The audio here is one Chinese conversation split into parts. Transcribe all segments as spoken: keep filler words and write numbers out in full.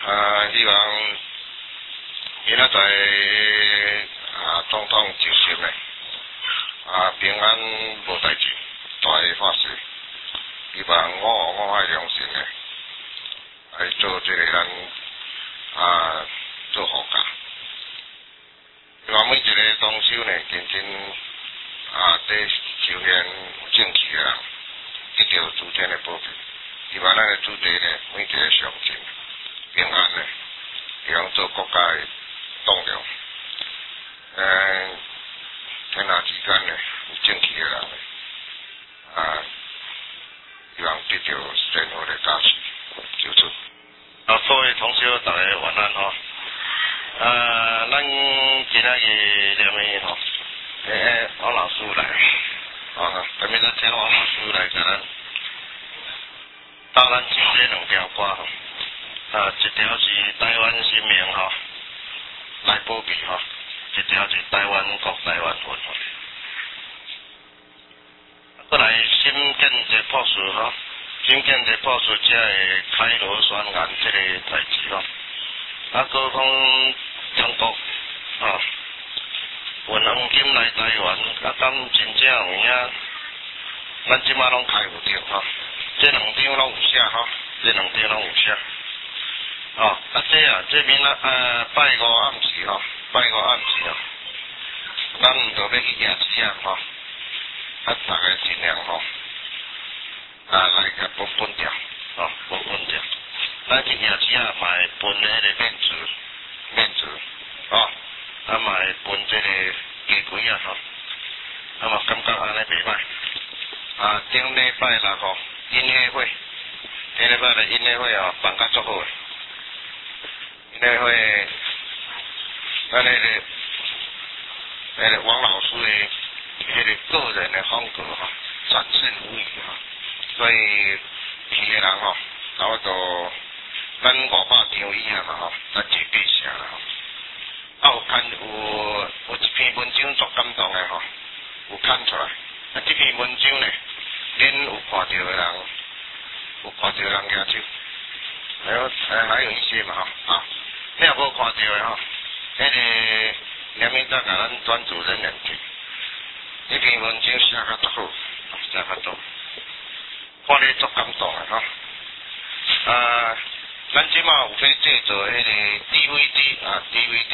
啊，希望今仔载啊，总统就任的啊，平安无代志，大喜发誓，希望我我爱良心的来做这个咱啊做护驾。希望每一个同修呢，真正啊，在修炼正气的人，得到主天的保庇。希望咱的主题呢，每一个上进平安呢，希望做国家的栋梁。呃，天下之间呢，有正气的人呢，啊，希望得到生活的加持，求出。啊，各位同修，大家晚安吼。啊，咱今仔日念的吼，诶，王老师来，啊，下面再请王老师来甲咱教咱唱这两条歌吼。啊，一条是台湾新名吼，来保庇吼，一条是台湾国台湾魂吼。再来新建这朴素吼，新建这朴素才会开罗宣言这个代志吼。啊，搁讲中国吼，运黄金来台湾，啊，敢真正有影？咱即马拢开有着吼，这两张拢有写吼，这两张拢有写。哦，啊，这啊，这明仔呃拜五暗时吼，拜五暗时吼，咱毋着要去夜市啊吼，啊，大家尽量吼，啊来甲分分掉，哦，分分掉。咱去夜市啊，嘛会分迄个面子，面子，哦，啊嘛会分这个鸡胿啊吼，啊嘛感觉安尼袂歹。啊，顶礼拜六吼，音乐会，顶礼拜的音乐会哦，办甲足好诶。音乐会，咱迄个，迄个王老师的迄个个人的风格吼，展现无遗吼，所以去的人吼，差不多咱五百张以下嘛吼，咱一八成啦吼。啊有看有有一篇文章足感动的吼，有看出来。啊，这篇文章呢，恁有看到的人，有看到人举手，还有还还有一些嘛吼啊。你也无看到的吼，迄个连面再甲咱专主任念去，这篇文章写甲足好，写甲足，看咧足感动的吼。啊，咱即马有要制作迄个 D V D 啊 ，D V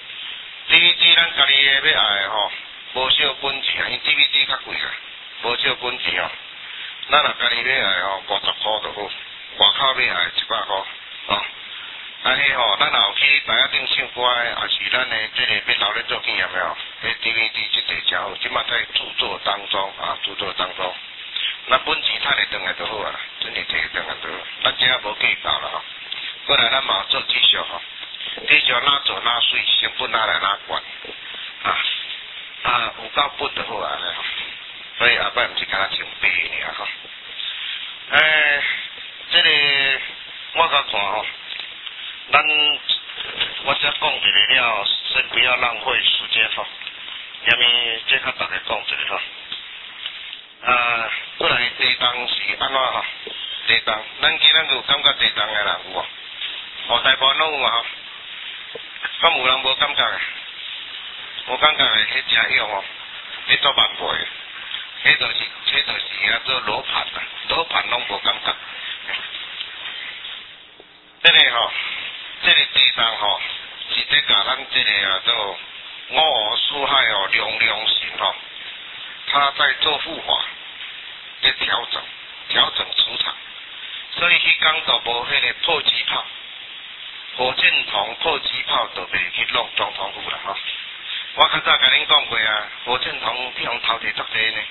D，D V D 咱家己的要爱的吼，无少本钱啊，因 D V D 较贵啊，无少本钱哦。咱若家己要爱吼，五十箍就好，外口要爱一百箍，哦。安尼吼，咱若有去台仔顶唱歌诶，也是咱诶即个要留咧做纪念诶吼，迄 D V D 即块真好，即马在制作当中啊，制作当中。咱本钱趁会转来就好啊，真诶摕转来就好，咱这也无计较啦吼。过来咱嘛做技术吼，技术哪做哪水，成本哪来哪悬啊啊，有够本就好啊安尼吼。所以后摆毋是干那唱白尔吼。诶，即个我甲看吼。咱我则讲一个了，先不要浪费时间吼。下面再甲大家讲一个吼。啊，过来地动是安怎吼？地动，咱今仔有感觉地动的人有无？哦，大部分拢有嘛吼。敢有人无感觉的？无感觉的，迄真用哦，迄做万倍的，迄就是，迄就是啊做罗盘啊，罗盘拢无感觉。这个吼。这个地动吼，是在甲咱这个啊做五湖四海哦，量量神吼，他在做护法，在调整调整磁场，所以迄天就无迄个迫击炮，火箭筒、迫击炮就袂去弄总统府啦吼。我较早甲恁讲过啊，火箭筒去互偷摕足济呢，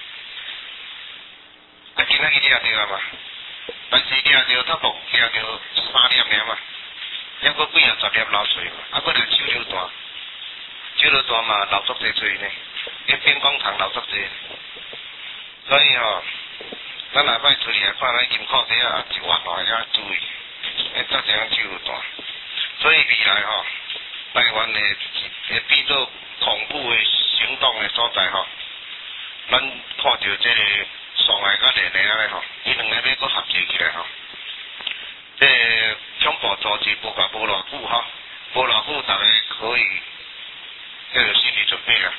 啊今仔日掠着啊嘛，但是掠着差不多掠着三粒尔嘛。还阁几啊十粒流水嘛，啊，阁来手榴弹，手榴弹嘛流足济水呢，连边光糖流足济，所以吼、哦，咱下摆出去看咱金矿底啊一万哦，要注意，要做这样手榴弹，所以未来吼、哦，台湾的会变做恐怖的行动的所在吼，咱看到这个上海甲连连咧吼，伊两个要阁合作起来吼，这个恐怖组织无甲无偌久吼，无偌久，大家可以要有心理准备啦。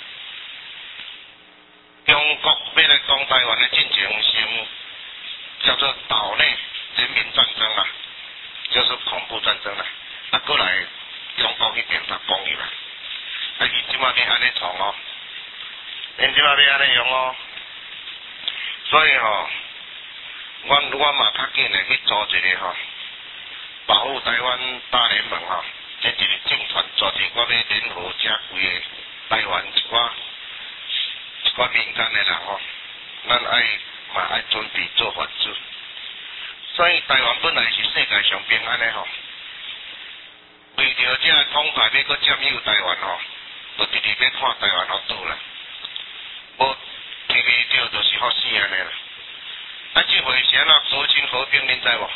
中国要来攻台湾的进程是叫做岛内人民战争啦，就是恐怖战争啦。啊，过来中国迄边才攻入啦。啊，伊即马要安尼创哦，因即马要安尼用哦，所以吼、哦，阮我嘛较紧的去组一个吼，保护台湾大联盟吼，这一个政团组织，我要联合遮几个台湾一寡一寡民间的人吼，咱爱嘛爱准备做法子。所以台湾本来是世界上平安的吼，为着这个统派要搁占有台湾吼，就直直要看台湾好倒啦，无摕袂着就是好死安尼啦。啊，即回是安怎和亲和平，恁知无？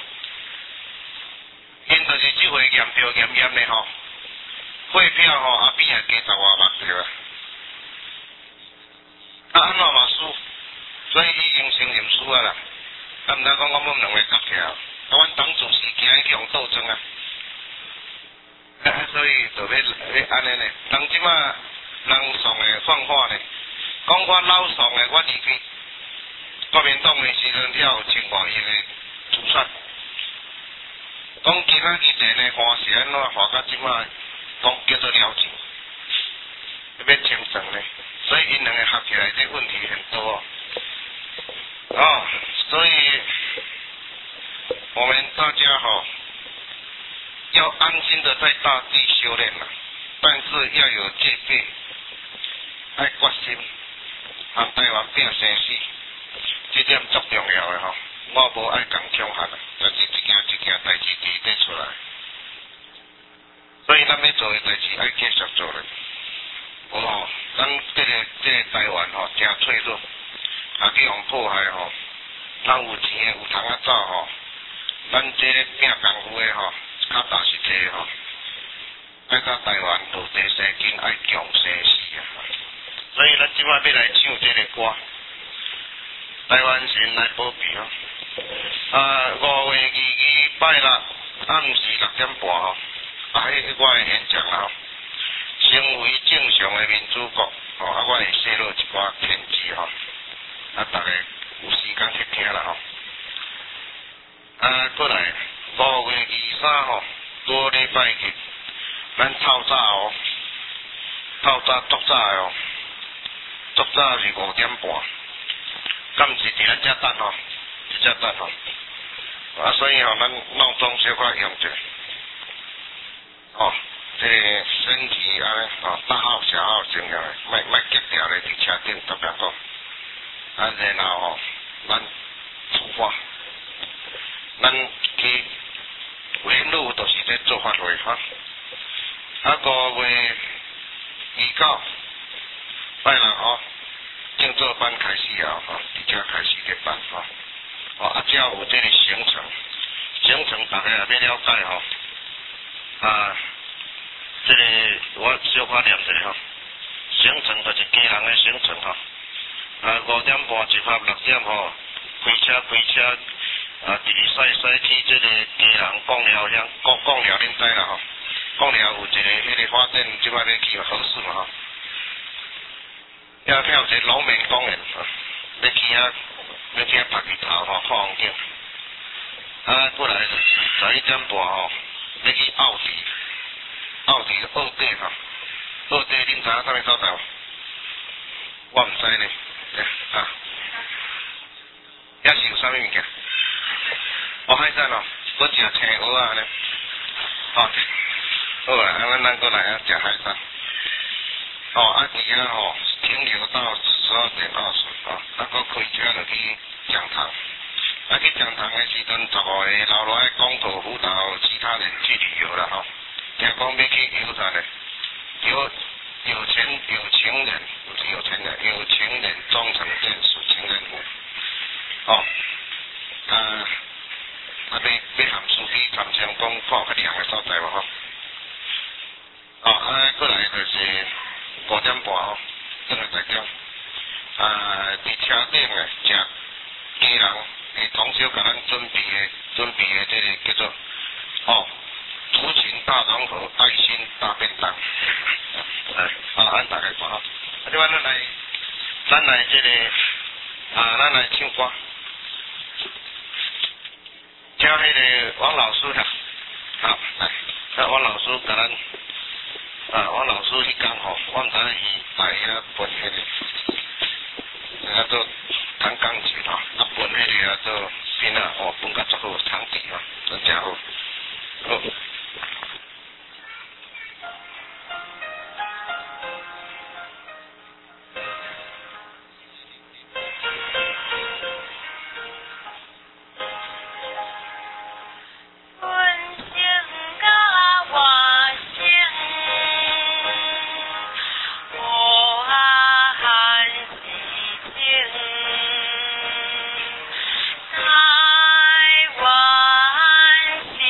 因就是即回验票验验的吼，汇票吼后边也加十外万票啊，啊安怎嘛输？所以已经承认输啊啦。啊，毋通讲我们两个夹起啊，啊，阮党主席今日去用斗争啊，啊，所以就要要安尼呢。人即马人送的放话呢，讲我老送的我离开国民党的时阵，了有千外亿的自选，讲其他议题呢，话是安怎话到即马讲叫做了钱，要清算呢，所以因两个合起来，这问题很多哦。哦，所以我们大家哈、哦、要安心的在大地修炼了，但是要有戒备，爱决心，和台湾拼生死，这点足重要的吼、哦。我无爱讲强悍啊，就是一件一件代志伫得出来，所以咱要做的代志爱继续做咧。无吼，咱这个这个台湾吼、哦、真脆弱。啊，去互破坏吼，人有钱的有通啊走吼，咱这个拼功夫的吼，较踏实际吼，爱到台湾落地生根，爱强生死啊！所以咱即摆要来唱这个歌，台湾神来保庇吼。啊，五月二二拜六暗时六点半吼，啊，迄我会演讲啦，成为正常的民主国，吼，啊，我会泄露一寡天机吼。啊，大家有时间去听啦吼。啊，过来五月二三吼，多礼拜日，咱透早哦，透早足早的哦，足早是五点半，敢毋是伫咱遮等吼，伫遮等吼。啊，所以吼、哦，咱闹钟小可用者，哦，这个身体安尼哦，大号小号重要的，莫莫急掉咧伫车顶，特别讲。啊，然后吼，咱出发，咱去原路就是咧做法会哈。啊，五月二九拜六吼，正做班开始啊，吼，伫遮开始咧办吼。哦，啊，只要有这个行程，行程大家也要了解吼。啊，这个我小可念一下吼，行程就是家人的行程吼。啊，五点半一拍六点吼，开车开车，啊，直直驶驶去这个家人讲了乡，讲讲了恁知啦吼，讲了有一个迄个发展，即摆咧去合适嘛吼，遐有一个龙门公园，要去遐，要去遐拍日头吼，看风景。啊，过来就是十一点半吼，要去奥迪，奥迪奥地吼，奥地恁知影啥物所在无？我毋知呢。啊，遐是有啥物物件？哦，海产哦，搁食青蚵仔呢。哦，好啦，啊，咱咱过来啊，食海产。哦，啊，伫遐吼停留到十二点二十，哦，啊，搁开车就去讲堂。啊，去讲堂的时阵，十五个留落来讲课辅导其他人去旅游啦吼。听讲要去游啥呢？游。有钱有情人，不是有钱人，有情人终成眷属，情人屋。哦，啊，啊，要要含书记参详讲看较亮的所在无吼。哦，啊，过来就是五点半吼，转来台中。啊，伫车顶诶，食家人诶同小甲咱准备诶，准备诶，这个叫做哦，图情大融合，爱心大便当。哎，啊，按大概看吼。啊，即摆咱来，咱来这个啊，咱来唱歌。叫迄个王老师啦，好，来，叫王老师甲咱，啊，王老师迄工吼，我毋知影伊来遐分迄个，啊做弹钢琴吼，啊分迄个啊做片啊，哦分甲足好，场地吼，真正好，好。 台湾。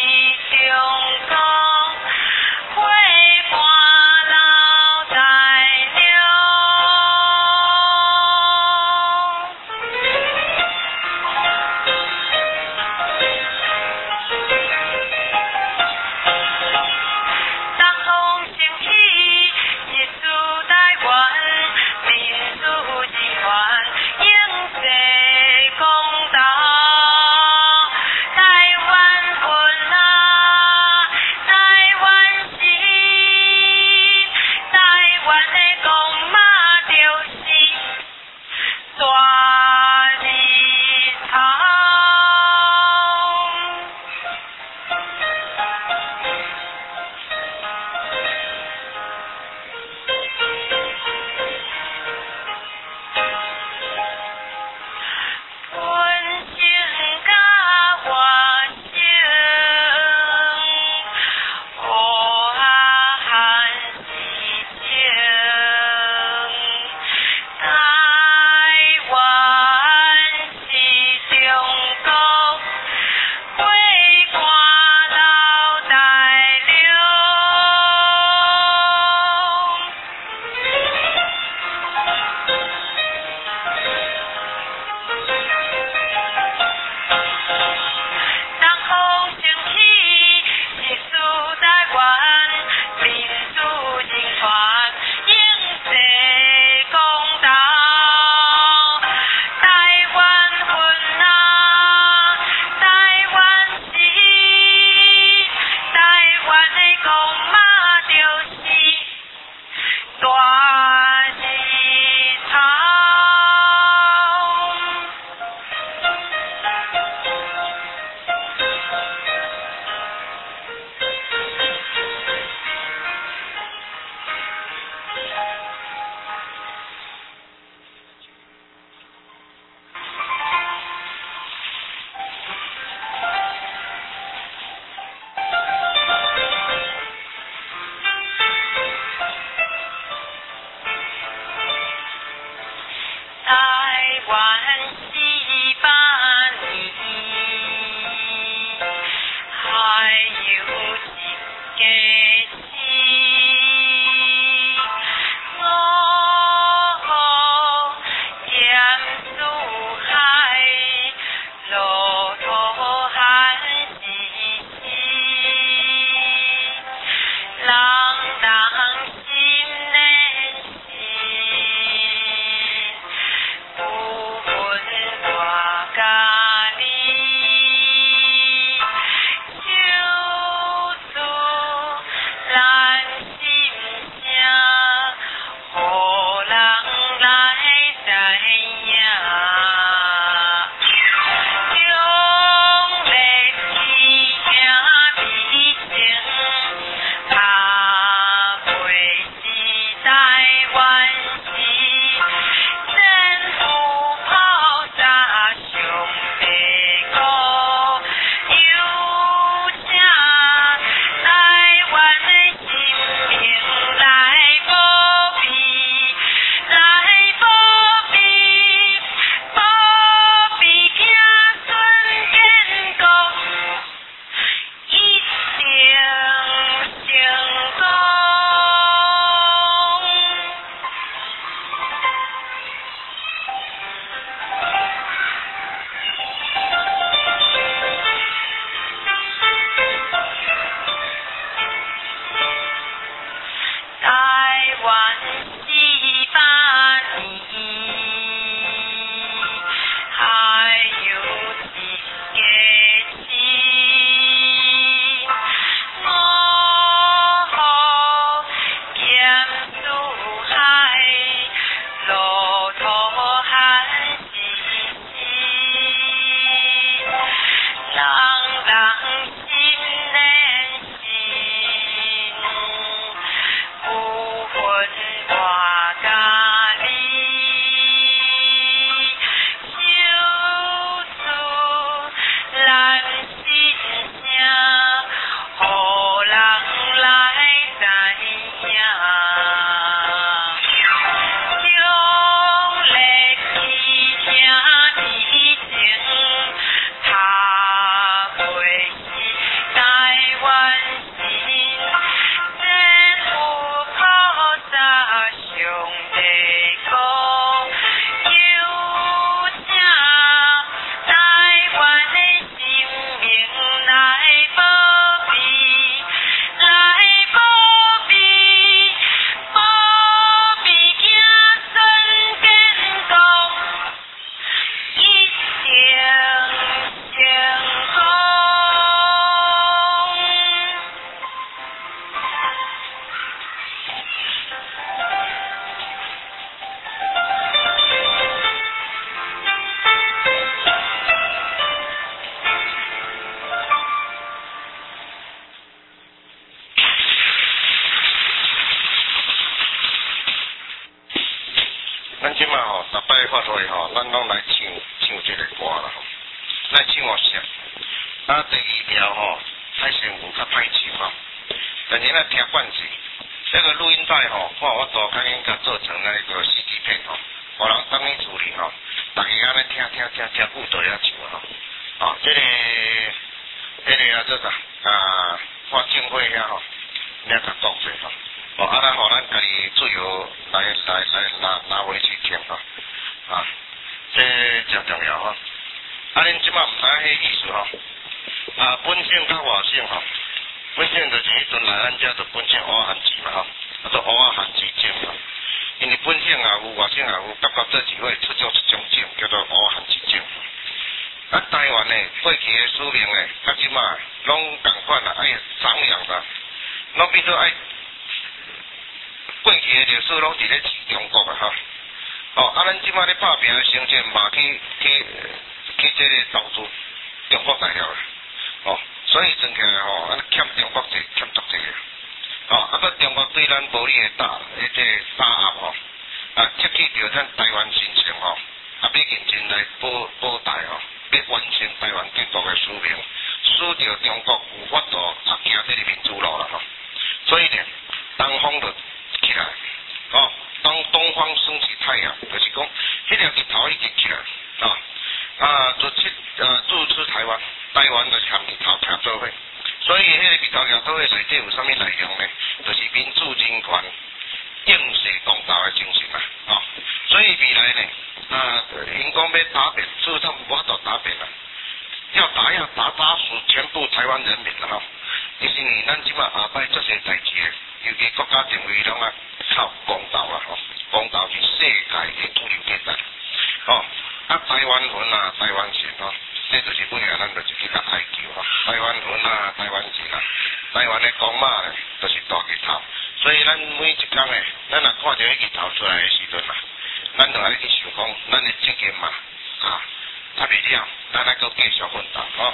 咱即马吼，逐摆发落吼，咱拢来唱唱即个歌啦吼，来唱我声。啊，第二条吼，太辛苦较歹唱吼，但是咱听惯势。这个录音带吼，看我大概应该做成那个 C D 片吼，无人当你处理吼，大家安尼听听听听久就了唱吼。哦，这个这个啊做啥啊？发证会遐吼，你甲讲者吼。哦，啊，咱互咱家己自由来来来拿拿回去听吼，啊，这真重要吼。啊，恁即马毋知迄意思吼，啊，本省甲外省吼，本省就是迄阵来咱遮就本省乌汉字嘛吼，啊，做乌啊汉字证吼。因为本省也有，外省也有，夹到做一会出咗一种证，叫做乌汉字证。啊，台湾呢，过去的使命呢，甲即马拢共款啦，爱张扬啦，拢变做爱。过去的历史拢伫咧治中国啊吼，哦，啊，咱即摆咧拍拼的成绩嘛去去去即个投资中国大陆啦，哦，所以算起来吼，咱欠中国济，欠足济个，哦，啊，搁中国对咱无理的打，迄个打压吼，啊，吸取着咱台湾心情吼，啊，要认真来保保台吼，要完成台湾建国的使命，使着中国有法度啊行这个民主路啦吼，所以呢，东方就起来，哦，当东方升起太阳，就是讲，迄条日头已经起来，啊、哦，啊，就出呃注出台湾，台湾就是含日头徛做伙，所以迄个日头徛做伙内底有啥物内容呢？就是民主人权、应势公道的精神啊，哦，所以未来呢，啊，因讲要打遍，事实上无法度打遍啦，要打要打打死全部台湾人民啦吼，就是呢，咱即马下摆做些代志的。尤其国家定位拢啊靠公道啊吼，公道是世界的主流价值。哦，啊台湾魂啊，台湾钱吼，这就是本来咱就是去甲哀求吼，台湾魂啊，台湾钱啊，台湾的公马咧，就是大日头。所以咱每一工诶，咱若看到迄日头出来的时阵嘛，咱就爱去想讲，咱的责任嘛，啊，啊未了，咱还阁继续奋斗吼。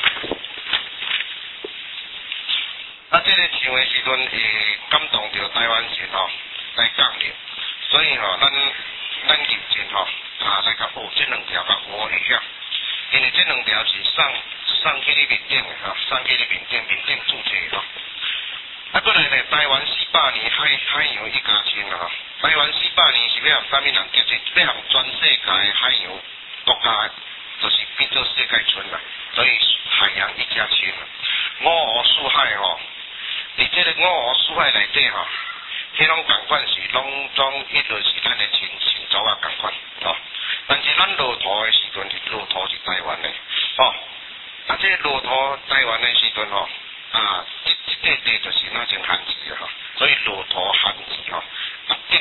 啊，这个唱的时阵会感动着台湾人吼来降临，所以吼、哦、咱咱认真吼啊来甲学这两条甲学一下，因为这两条是送送去你面顶的吼，送去你面顶面顶注册吼。啊，过来呢，台湾四百年海海洋一家亲啊！台湾四百年是要含啥物人结集？要含全世界的海洋国家，就是变做世界村啦。所以海洋一家亲啊，五湖四海吼。伫即个五湖四海内底吼，迄种共款是拢总迄就是咱的亲亲族啊共款哦。但是咱落土的时阵是落土是台湾的哦，啊这落土台湾的时阵吼，啊即即块地就是那种汉字吼，所以落土汉字吼，啊定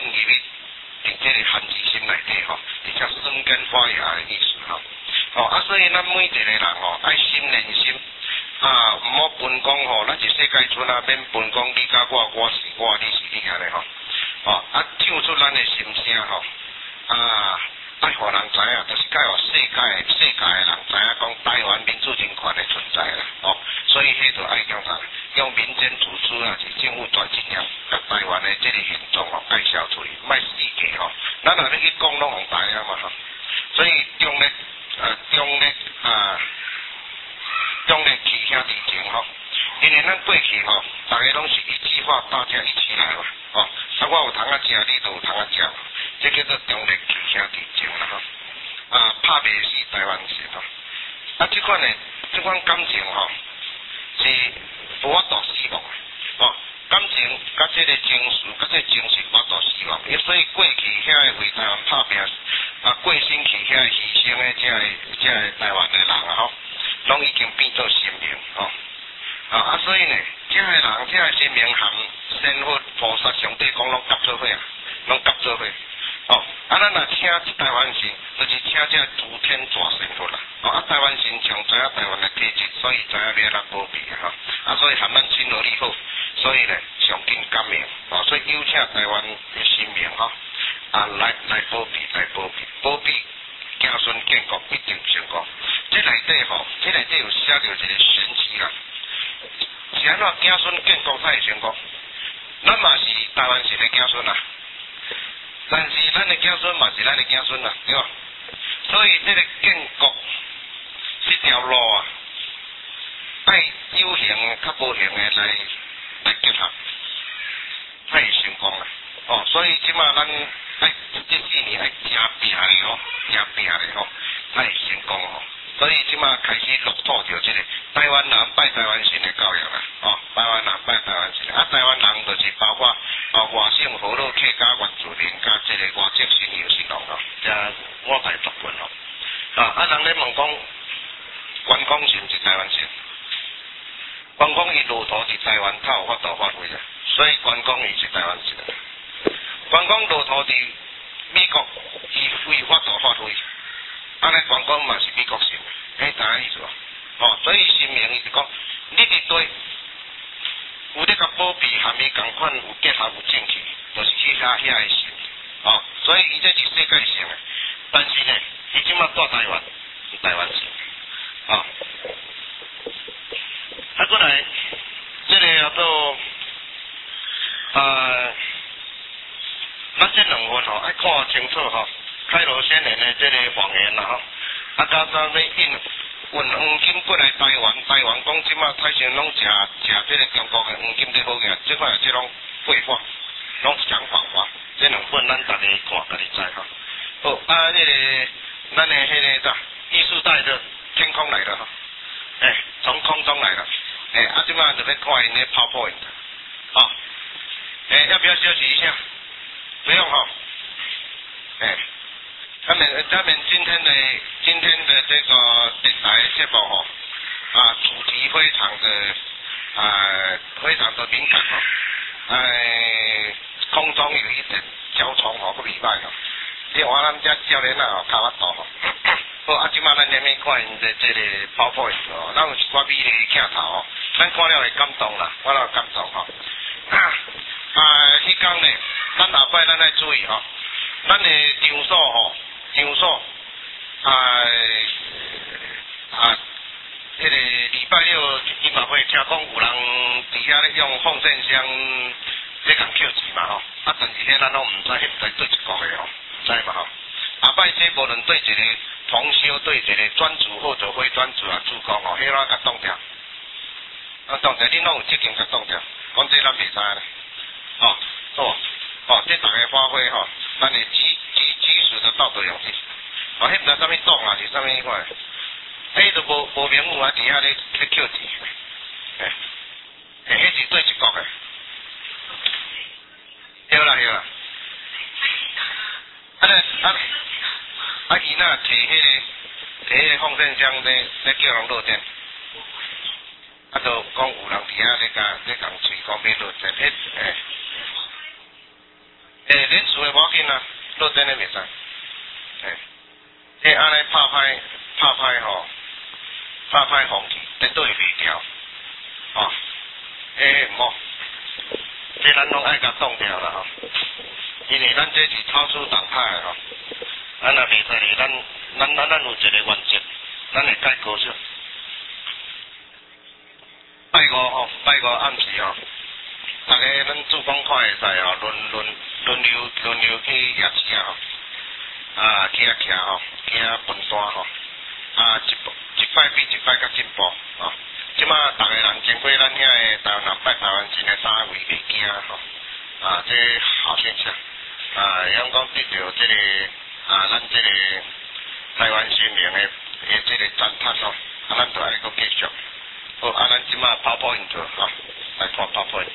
入去伫这个汉字心内底吼，而且生根发芽的意思吼。哦啊，所以咱每一个人吼爱心连心。啊，毋好分讲吼，咱是世界村啊，免分讲你甲我，我是我，你是你安尼吼。哦，啊，唱出咱的心声吼，啊，爱互人知影，就是该互世界世界的人知影，讲台湾民主人权的存在啦。哦，所以迄就爱用啥，用民间组织啊，是政府大尽量，甲台湾的这个现状吼介绍出去，卖世界吼。咱若咧去讲拢互知影嘛吼。所以中咧，呃，中咧啊。中年兄弟情吼，因为咱过去吼，大家拢是一句话，大家一起来嘛，哦，啊我有通啊食，你都有通啊食，这叫做中年兄弟情啦吼，啊拍袂死台湾人吼，啊这款呢，这款感情吼，是无法度死亡的，哦，感情甲这个情绪，甲这个情绪无法度死亡，因所以过去遐个为台湾拍拼，啊过身去遐个牺牲的，这个这个台湾的人啊吼。拢已经变做神明吼，啊啊，所以呢，这个人，这个神明含仙佛、菩萨、上帝讲拢合做伙啊，拢合做伙。哦，啊，咱若请台湾神，就是请这诸天大神佛啦。哦，啊，台湾神上知影台湾的体质，所以知影要来保庇啊，啊，所以含咱亲和力好，所以呢，上紧感应，哦，所以邀请台湾的神明吼，啊，来来保庇，来保庇，保庇。子孙建国一定成功。这内底吼，这内底有写着一个玄机啦。是安怎子孙建国才会成功？咱嘛是台湾是的子孙啊，但是咱的子孙嘛是咱的子孙啊，对吧？所以这个建国这条路啊，爱有形的较无形的来来结合，才会成功啦。哦，所以即马咱爱这四年爱真拼的吼，真拼的吼，才会成功吼。所以即马开始落土着即个台湾人拜台湾神的教育啦，哦，台湾人拜台湾神，啊，台湾人就是包括哦外省河洛客家原住民加即个外籍新友新郎吼，加我大族群吼，啊，啊人咧问讲，关公是毋是台湾神？关公伊路途伫台湾，他有法度发挥啊，所以关公伊是台湾神。关公路途伫美国，伊非法度发挥，安尼关公嘛是美国神，哎，知影意思无？哦，所以神明伊是讲，你伫对有咧甲保庇，含伊共款有结合有正气，就是去遐遐个神，哦，所以伊这是世界性的，但是呢，伊即马住台湾是台湾神，哦，啊，过来，这个叫做呃。咱这两份吼，爱看清楚吼，开罗先人的这个谎言啦吼，啊加上要引运黄金过来台湾，台湾讲即马台上拢食食这个中国的黄金最好个，即款即种废话，拢是讲谎话。这两份咱大家看，家己知吼。好，啊，那个咱的迄个啥，艺术带着天空来的哈，哎、欸，从空中来的，哎、欸，啊，即马就要看因的 PowerPoint， 好，哎、欸，要不要休息一下？不用哈，哎、欸，他们他们今天的今天的这个电台节目哈，啊，主题非常的啊，非常的敏感哈，哎，空中有一点交通哈，不礼拜哈，因为我咱家教练啊，卡法度哈，好，啊，即马咱连面看因的这个 PowerPoint 哦，咱有一寡美丽的镜头哦，咱看了会感动啦，我了感动哈，啊，迄天呢。咱下摆咱爱注意吼，咱的场所吼，场所啊啊，迄、那个礼拜六音乐会，听讲有人伫遐咧用放线箱咧共扣钱嘛吼，啊，但是迄咱拢毋知迄在对一国的吼，知嘛吼？下摆这无论对一个同修，对一个专主或者非专主啊，主讲吼，迄拢甲冻掉，啊冻掉，恁拢有责任甲冻掉，讲这咱袂知咧，吼，好。哦，这大家发挥吼，咱的基基基础的道德勇气。哦，迄毋知啥物洞啊，是啥物款？迄都无无名物啊，伫遐咧咧扣钱。诶，诶，迄是对一国的。对啦对啦。啊咧啊，啊伊那摕迄个摕迄个放线箱咧咧叫人落电。啊，就讲有人伫遐咧甲咧共吹讲要落电，迄诶。 诶，连输诶无要紧啊，落真诶袂使。诶，即安尼拍歹拍歹吼，拍歹风气，绝对袂调。哦，诶，唔好，即咱拢爱甲冻掉啦吼，因为咱这是超出党派诶吼，咱若袂使咧，咱咱咱咱有一个原则，咱会改高少。拜五吼，拜五暗时吼，大家咱做公看会使吼，轮轮轮流轮流去夜市啊吼，啊去遐徛吼，去遐分摊吼，啊一一摆比一摆较进步吼。即马逐个人经过咱遐个台湾人拜台湾神的三位袂惊吼，啊这好现象，啊阳讲得到即个啊咱即个台湾新民的的即个赞叹吼，啊咱就来搁继续。好，啊，咱即马跑跑印做哈，来看跑跑印。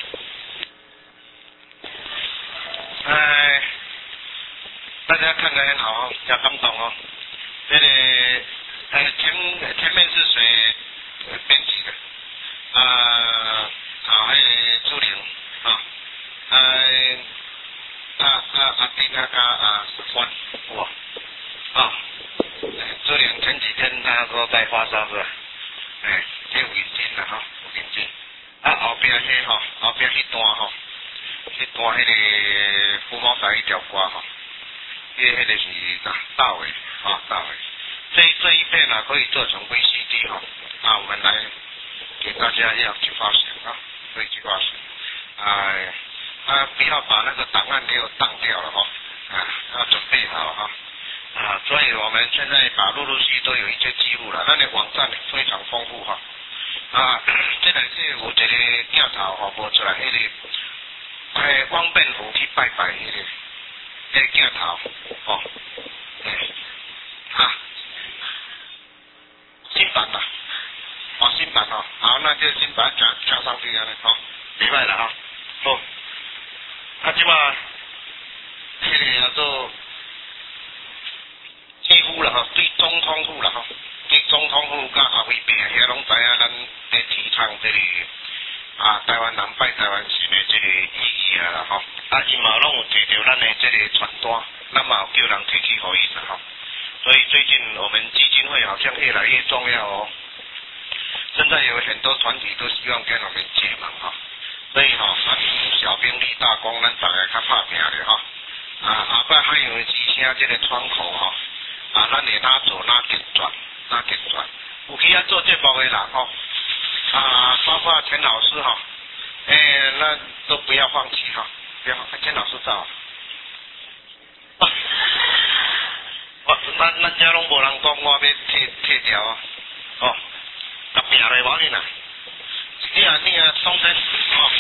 哎，大家看得很好哦，要感动哦。这个呃前前面是谁编辑的？啊啊，还有朱玲啊，哎啊啊啊丁啊啊啊关哇啊，朱玲前几天他说在发烧是吧？哎。这有认真啦吼，有认真。啊后壁迄吼，后壁迄段吼，迄段迄个福猫仔迄条歌吼，迄迄个是哪大卫啊大卫。这这一片啊可以做成 V C D 吼，啊我们来给大家要去发行啊，可以去发行。哎啊不要把那个档案给我当掉了吼，啊要准备好哈。啊，所以我们现在把陆陆续续都有一些记录了，咱的网站非常丰富哈。啊，这个是有一个镜头吼播出来，迄、那个诶汪变湖去拜拜迄、那个迄、那个镜头哦，诶、啊，新版啦，哦新版哦，好，那就新版加加上去安尼吼，明白了哈。好，啊即嘛，迄个叫做。几乎啦吼，对总统府啦吼，对总统府甲后尾边遐拢知影，咱在提倡这个啊台湾人拜台湾神的这个意义啊啦吼，啊因嘛拢有摕到咱的这个传单，咱嘛有叫人提起互伊啦吼，所以最近我们基金会好像越来越重要哦，现在有很多团体都希望跟我们结盟哈，所以吼，咱小兵立大功，咱大家较拍拼咧吼，啊后摆还有之声这个窗口吼。啊，咱会哪做哪点转，哪点转，有去遐做节目的人吼，啊，包括陈老师哈，诶、欸，那都不要放弃哈，不要，陈老师走，啊，我咱咱家拢无人讲我要退退掉啊，哦，甲拼咧无紧啦，你啊你啊总真哦，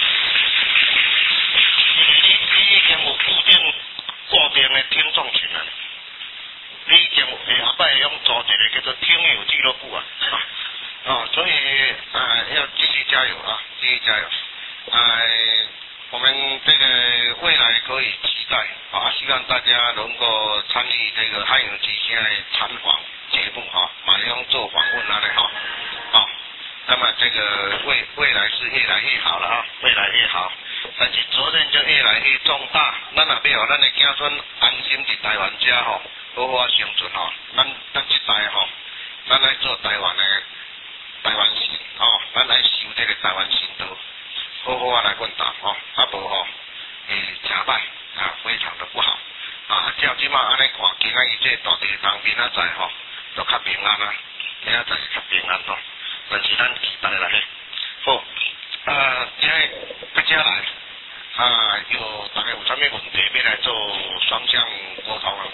你你已经有固定固定的听众群了。你已经诶后摆用组一个叫做听友俱乐部啊，啊，哦，所以啊要继续加油啊，继续加油，哎，我们这个未来可以期待啊，希望大家能够参与这个汉语之声的采访节目哈，马上做访问那里哈，啊，那么这个未未来是越来越好了啊，越来越好，但是责任就越来越重大，咱也要咱的子孙安心伫台湾遮吼。好好生存吼，咱咱这代吼，咱来做台湾的台湾神吼，咱来修这个台湾神道，好好啊来奋斗吼，啊无吼，诶真歹啊，非常的不好啊，照即马安尼看，今仔日这大地当明仔载吼，就较平安啦，明仔载是较平安吼，但是咱期待啦嘿，好，啊，今日大家来啊，有大家有啥物问题要来做双向沟通啊？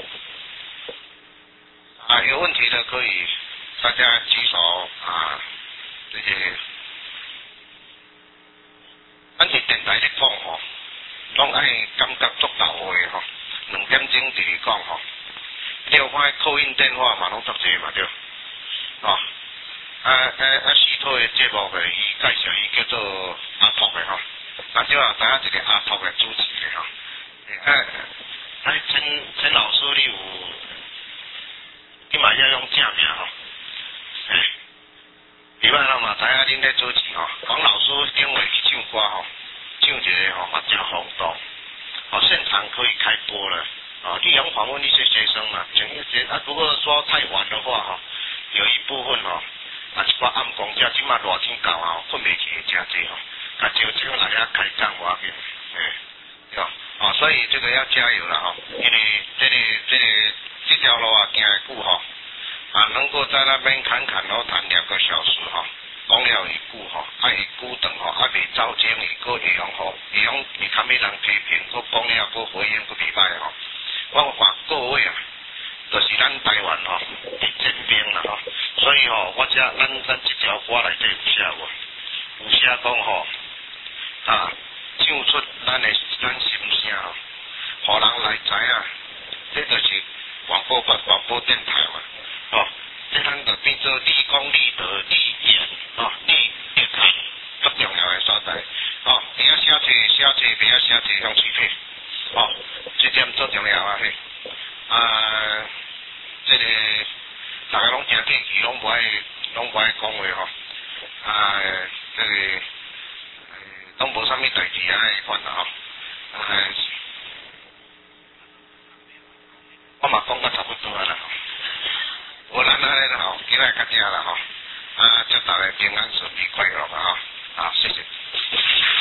啊，有问题的可以大家举手啊，这些，咱是电台咧讲吼，拢爱感觉足到位吼，两点钟伫咧讲吼，了看扣印电话嘛拢足济嘛对，哦，啊啊啊，许多的节目嘅，伊介绍伊叫做阿托嘅吼，那就啊，大家一个阿托嘅主持嘅吼，啊，啊陈陈老师你有？你嘛要用正名吼，哎，礼拜六嘛，知影恁咧主持吼，黄老师顶回去唱歌吼，唱一个吼嘛真轰动， 哦，现场可以开播了。啊，利用访问一些学生嘛，讲一些啊，如果说太晚的话哈，有一部分哈，啊一寡暗公家即马热天到啊，困袂起真济吼，啊就只有来遐开讲无要紧，诶，对吧？啊，所以这个要加油了哈，因为这个这个这条路啊行会久哈，啊能够在那边侃侃而谈两个小时哈。讲了会久吼，啊会久长吼，啊袂走精，会个会用吼，会用会较咩人批评，个讲了个回应个袂歹吼。我话各位啊，就是咱台湾吼，伫这边啦吼，所以吼，我只咱咱这条歌内底有写话，有写讲吼，啊，唱出咱的咱心声吼，互人来知影，这就是广播广广播电台嘛，吼。这咱就变做立功立德立言哦，立立谈最重要的所在哦。不要写册写册，不要写册向欺骗哦，这点最重要啊嘿。啊，这个大家拢诚客气，拢无爱拢无爱讲话吼。啊，这个拢无啥物代志啊款啦吼。啊，我嘛讲到差不多啊啦。我咱安尼啦吼，今日较正啦吼，啊，祝大家平安顺利快乐嘛吼，好，谢谢。